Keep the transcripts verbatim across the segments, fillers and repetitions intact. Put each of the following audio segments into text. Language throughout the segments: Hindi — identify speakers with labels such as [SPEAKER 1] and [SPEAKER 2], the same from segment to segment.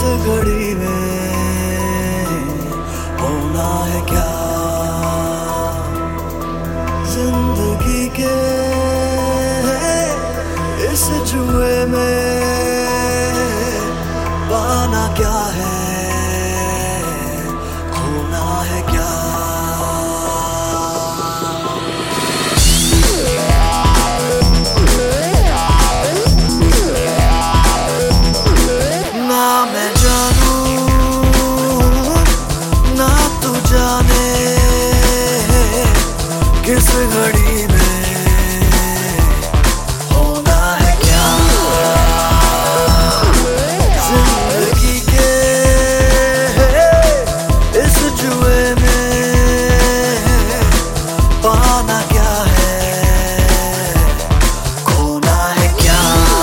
[SPEAKER 1] घड़ी में होना है क्या, जिंदगी के इस जुए में पाना क्या है, खोना है क्या। ना मैं जानूं ना तू जाने किस घड़ी में होना है क्या, जिंदगी के इस जुए में पाना क्या है, खोना है क्या।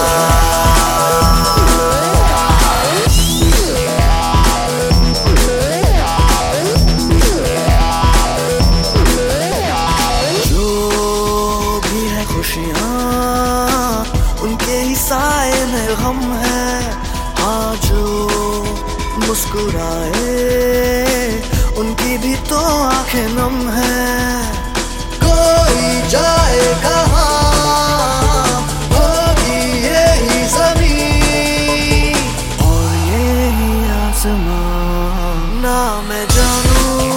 [SPEAKER 1] उनके ही साए में गम है, हाँ जो मुस्कुराए उनकी भी तो आंखें नम है। कोई जाए कहाँ होगी यही ज़मीं और यही आसमां, ना मैं जानूं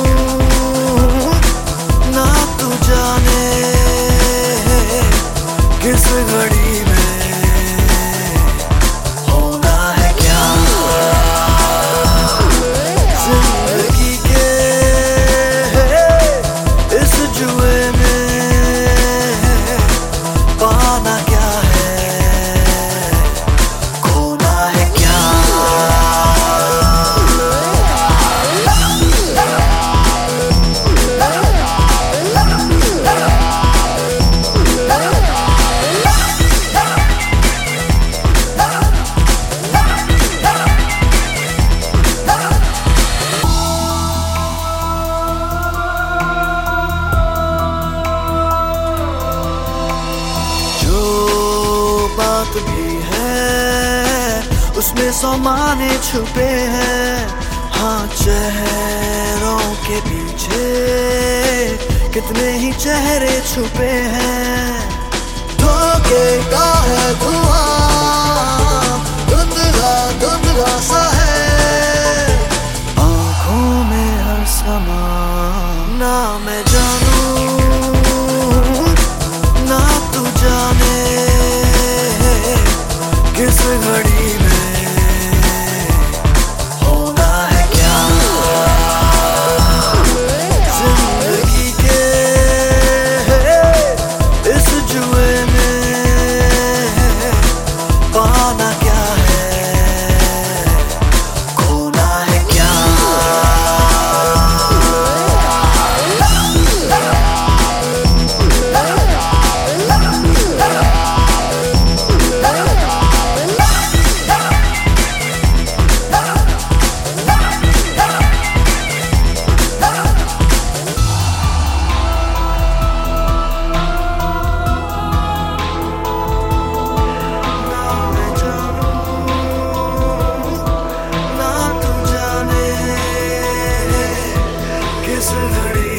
[SPEAKER 1] ना तू जाने किस घड़ी में होना है क्या, जिंदगी के इस जुए में पाना क्या है, खोना है क्या। बात भी है उसमें सौ माने छुपे हैं, हाँ चेहरों के पीछे कितने ही चेहरे छुपे हैं। धोखे का है धुआं धुंधला धुंधला सा है आंखों में हर समा, ना मैं जानूं ना तू जाने किस घड़ी में होना है क्या, जिंदगी के इस जुए में पाना क्या है, खोना है क्या। किस घड़ी